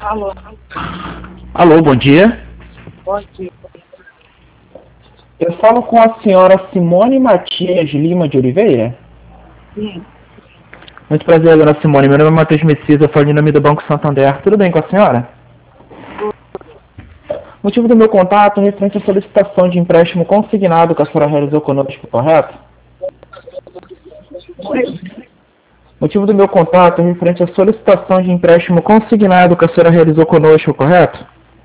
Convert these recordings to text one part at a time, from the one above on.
Alô, Alô, bom dia. bom dia. Eu falo com a senhora Simone Matias Lima de Oliveira. Sim, Muito prazer, dona Simone. Meu nome é Matheus Messias, eu falo em nome do Banco Santander. Tudo bem com a senhora? O motivo do meu contato é referente à solicitação de empréstimo consignado que a senhora realizou conosco, correto? oi. O motivo do meu contato é referente à solicitação de empréstimo consignado que a senhora realizou conosco, correto?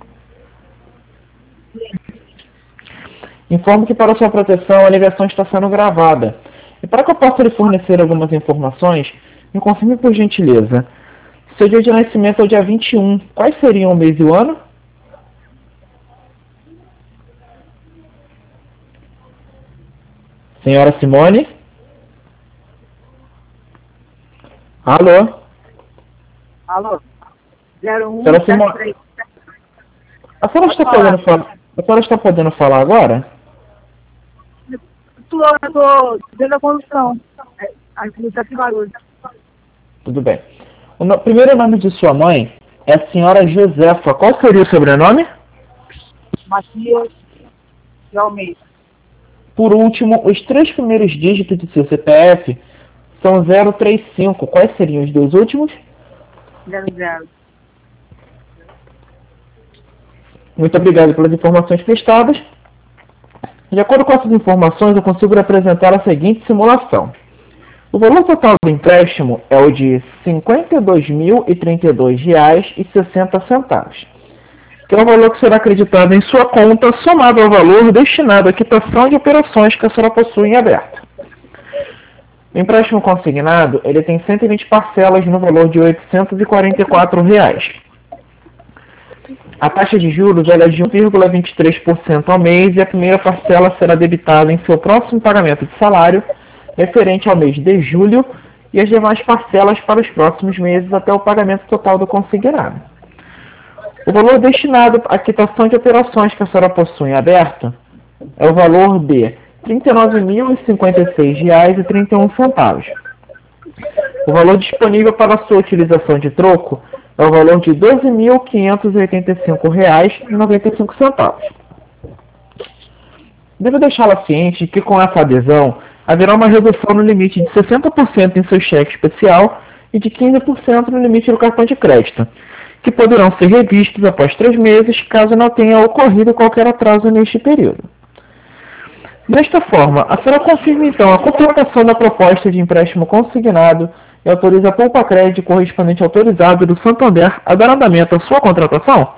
Informo que para sua proteção a ligação está sendo gravada. E para que eu possa lhe fornecer algumas informações, me confirme por gentileza. Seu dia de nascimento é o dia 21. Quais seriam o mês e o ano? Senhora Simone? Alô? Alô, Senhora Simone? 0173. A senhora Pode está falar. podendo falar? A senhora está podendo falar agora? Eu tô dentro da condução. Aqui tá aqui barulho. Tudo bem. Primeiro nome de sua mãe é a senhora Josefa. Qual seria o sobrenome? Matias de Almeida. Por último, os três primeiros dígitos de seu CPF são 035. Quais seriam os dois últimos? 00. Muito obrigado pelas informações prestadas. De acordo com essas informações, eu consigo lhe apresentar a seguinte simulação. O valor total do empréstimo é o de R$ 52.032,60, que é o valor que será acreditado em sua conta, somado ao valor destinado à quitação de operações que a senhora possui em aberto. O empréstimo consignado ele tem 120 parcelas no valor de R$ 844. A taxa de juros ela é de 1,23% ao mês e a primeira parcela será debitada em seu próximo pagamento de salário, referente ao mês de julho, e as demais parcelas para os próximos meses até o pagamento total do consignado. O valor destinado à quitação de operações que a senhora possui em aberto é o valor de R$ 39.056,31. O valor disponível para sua utilização de troco é o valor de R$ 12.585,95. Devo deixá-la ciente de que com essa adesão haverá uma redução no limite de 60% em seu cheque especial e de 15% no limite do cartão de crédito, que poderão ser revistos após 3 meses caso não tenha ocorrido qualquer atraso neste período. Desta forma, a senhora confirma então a completação da proposta de empréstimo consignado e autoriza a poupa crédito correspondente autorizado do Santander a dar andamento à sua contratação?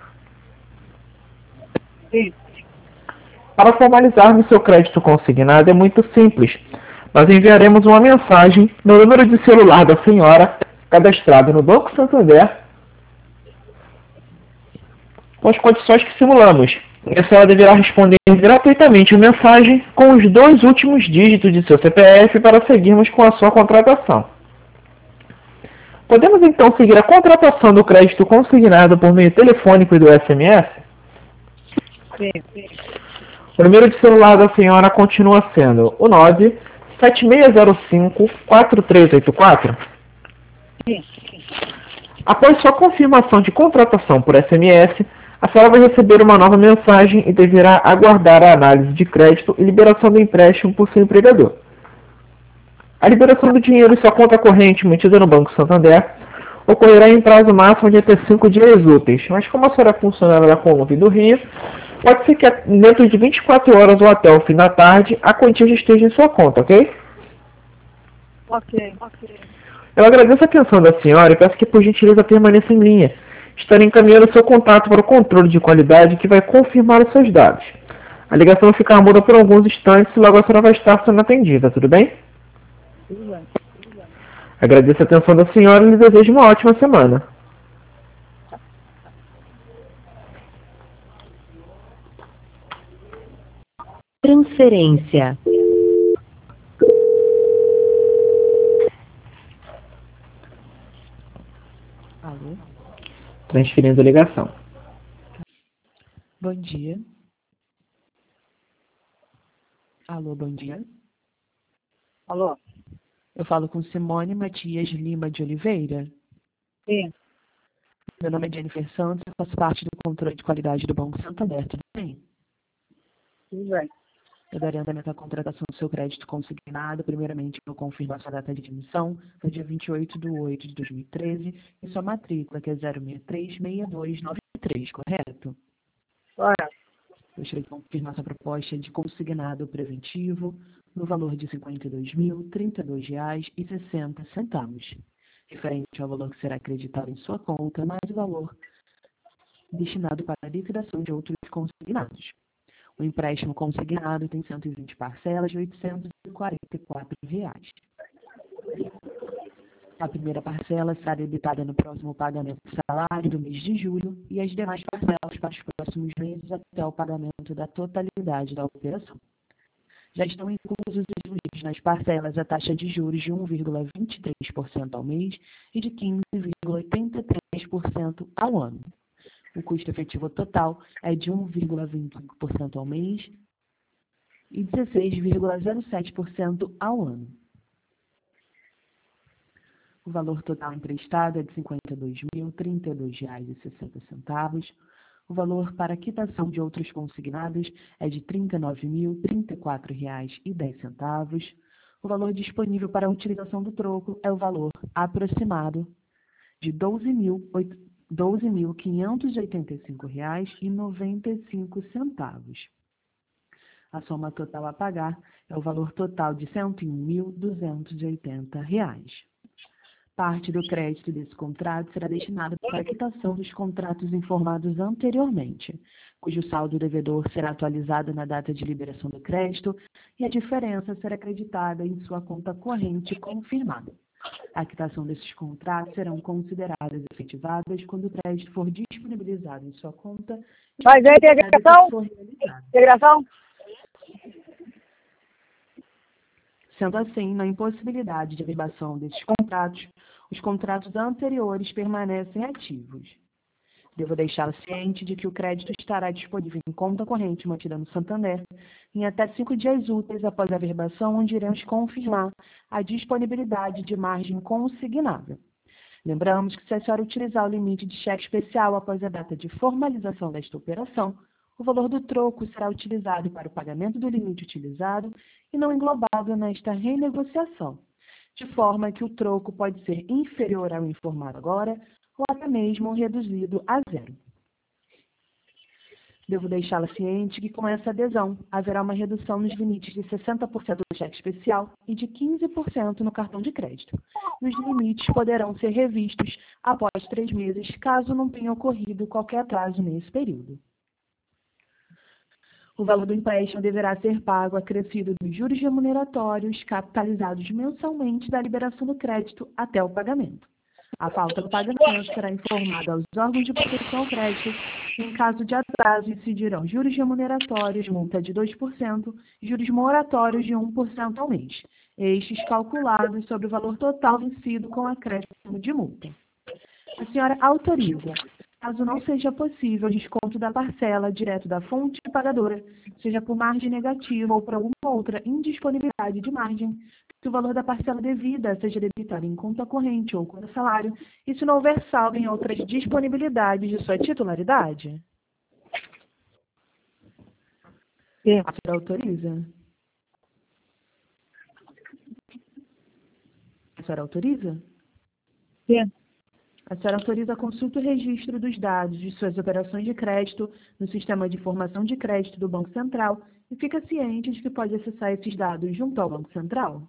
Sim, Para formalizarmos seu crédito consignado é muito simples. Nós enviaremos uma mensagem no número de celular da senhora, cadastrado no Banco Santander, com as condições que simulamos. E a senhora deverá responder gratuitamente a mensagem com os 2 últimos dígitos de seu CPF para seguirmos com a sua contratação. Podemos então seguir a contratação do crédito consignado por meio telefônico e do SMS? sim, O número de celular da senhora continua sendo o 97605-4384. sim. Após sua confirmação de contratação por SMS, a senhora vai receber uma nova mensagem e deverá aguardar a análise de crédito e liberação do empréstimo por seu empregador. A liberação do dinheiro em sua conta corrente mantida no Banco Santander ocorrerá em prazo máximo de até 5 dias úteis, mas como a senhora é funcionária da Colômbia do Rio, pode ser que dentro de 24 horas ou até o fim da tarde a quantia já esteja em sua conta, ok? Ok. Eu agradeço a atenção da senhora e peço que por gentileza permaneça em linha. Estarei encaminhando seu contato para o controle de qualidade que vai confirmar os seus dados. A ligação vai ficar muda por alguns instantes e logo a senhora vai estar sendo atendida, tudo bem? Tudo bem. Agradeço a atenção da senhora e lhe desejo uma ótima semana. Transferência. Alô? Transferindo a ligação. Bom dia. Alô, bom dia. Alô, Eu falo com Simone Matias Lima de Oliveira. sim. Meu nome é Jennifer Santos, eu faço parte do controle de qualidade do Banco Santander, tudo bem? Tudo bem. Eu darei andamento à contratação do seu crédito consignado. Primeiramente, eu confirmo a sua data de emissão, no dia 28/8/2013, e sua matrícula, que é 063-6293, correto? Olha, Gostaria de confirmar sua proposta de consignado preventivo no valor de R$ 52.032,60, referente ao valor que será acreditado em sua conta, mais o valor destinado para a liquidação de outros consignados. O empréstimo consignado tem 120 parcelas de R$ 844. A primeira parcela será debitada no próximo pagamento do salário do mês de julho e as demais parcelas para os próximos meses até o pagamento da totalidade da operação. Já estão inclusos os juros nas parcelas a taxa de juros de 1,23% ao mês e de 15,83% ao ano. O custo efetivo total é de 1,25% ao mês e 16,07% ao ano. O valor total emprestado é de R$ 52.032,60. O valor para quitação de outros consignados é de R$ 39.034,10. O valor disponível para a utilização do troco é o valor aproximado de R$ 12.585,95. A soma total a pagar é o valor total de R$ 101.280. Parte do crédito desse contrato será destinado para a quitação dos contratos informados anteriormente, cujo saldo devedor será atualizado na data de liberação do crédito e a diferença será acreditada em sua conta corrente confirmada. A quitação desses contratos serão consideradas efetivadas quando o crédito for disponibilizado em sua conta e mas é integração? for realizado. Integração? Sendo assim, na impossibilidade de averbação desses contratos, os contratos anteriores permanecem ativos. Devo deixá-lo ciente de que o crédito estará disponível em conta corrente mantida no Santander em até 5 dias úteis após a averbação, onde iremos confirmar a disponibilidade de margem consignável. Lembramos que, se a senhora utilizar o limite de cheque especial após a data de formalização desta operação, o valor do troco será utilizado para o pagamento do limite utilizado e não englobado nesta renegociação, de forma que o troco pode ser inferior ao informado agora ou até mesmo reduzido a zero. Devo deixá-la ciente que, com essa adesão, haverá uma redução nos limites de 60% do cheque especial e de 15% no cartão de crédito. E os limites poderão ser revistos após 3 meses, caso não tenha ocorrido qualquer atraso nesse período. O valor do empréstimo deverá ser pago acrescido dos juros remuneratórios capitalizados mensalmente da liberação do crédito até o pagamento. A falta do pagamento será informada aos órgãos de proteção ao crédito. Em caso de atraso, incidirão juros remuneratórios, multa de 2% e juros moratórios de 1% ao mês, estes calculados sobre o valor total vencido com acréscimo de multa. A senhora autoriza, caso não seja possível o desconto da parcela direto da fonte pagadora, seja por margem negativa ou por alguma outra indisponibilidade de margem, que o valor da parcela devida seja debitado em conta corrente ou conta salário, e se não houver saldo em outras disponibilidades de sua titularidade? Sim. A senhora autoriza? A senhora autoriza? Sim. A senhora autoriza a consulta e registro dos dados de suas operações de crédito no Sistema de Informação de Crédito do Banco Central e fica ciente de que pode acessar esses dados junto ao Banco Central?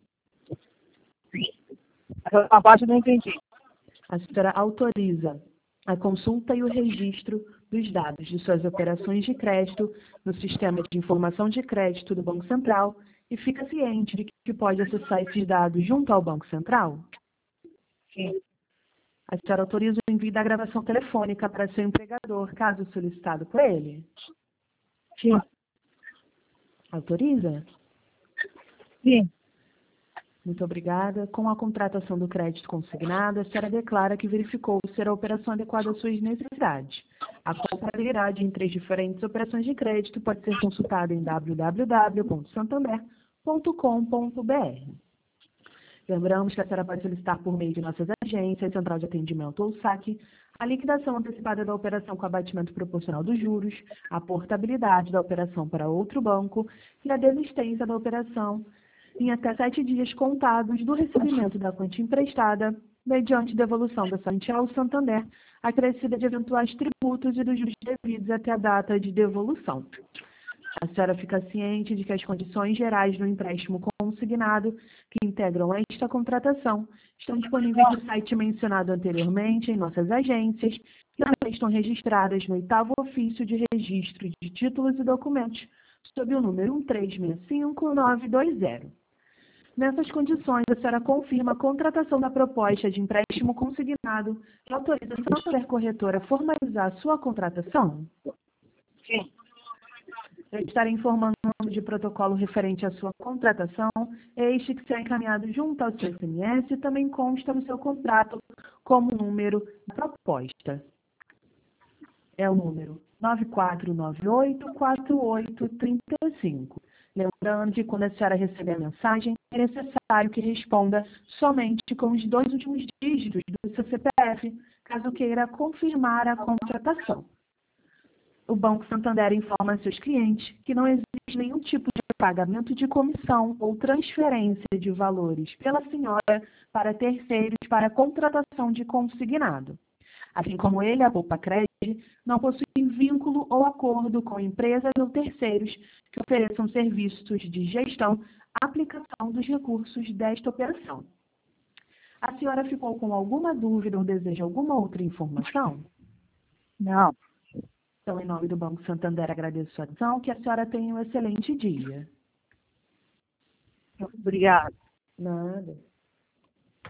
Essa parte eu não entendi. A senhora autoriza a consulta e o registro dos dados de suas operações de crédito no Sistema de Informação de Crédito do Banco Central e fica ciente de que pode acessar esses dados junto ao Banco Central? Sim. A senhora autoriza o envio da gravação telefônica para seu empregador, caso solicitado por ele? Sim. Autoriza? Sim. Muito obrigada. Com a contratação do crédito consignado, a senhora declara que verificou ser a operação adequada às suas necessidades. A comparabilidade entre as diferentes operações de crédito pode ser consultada em www.santander.com.br. Lembramos que a senhora pode solicitar por meio de nossas agências, central de atendimento ou saque, a liquidação antecipada da operação com abatimento proporcional dos juros, a portabilidade da operação para outro banco e a desistência da operação em até 7 dias contados do recebimento da quantia emprestada, mediante devolução da quantia ao Santander, acrescida de eventuais tributos e dos juros devidos até a data de devolução. A senhora fica ciente de que as condições gerais do empréstimo consignado que integram esta contratação estão disponíveis no site mencionado anteriormente em nossas agências e também estão registradas no 8º ofício de registro de títulos e documentos, sob o número 1365920. Nessas condições, a senhora confirma a contratação da proposta de empréstimo consignado que autoriza a Santander Corretora a formalizar a sua contratação? Sim. Eu estarei informando o nome de protocolo referente à sua contratação, este que será encaminhado junto ao seu SMS e também consta no seu contrato como número da proposta. É o número 94984835. Lembrando que quando a senhora receber a mensagem, é necessário que responda somente com os 2 últimos dígitos do seu CPF, caso queira confirmar a contratação. O Banco Santander informa a seus clientes que não existe nenhum tipo de pagamento de comissão ou transferência de valores pela senhora para terceiros para a contratação de consignado. Assim como ele, a Poupa Cred, não possui vínculo ou acordo com empresas ou terceiros que ofereçam serviços de gestão, aplicação dos recursos desta operação. A senhora ficou com alguma dúvida ou deseja alguma outra informação? Não. Então, em nome do Banco Santander, agradeço a sua atenção, que a senhora tenha um excelente dia. Obrigada. Nada.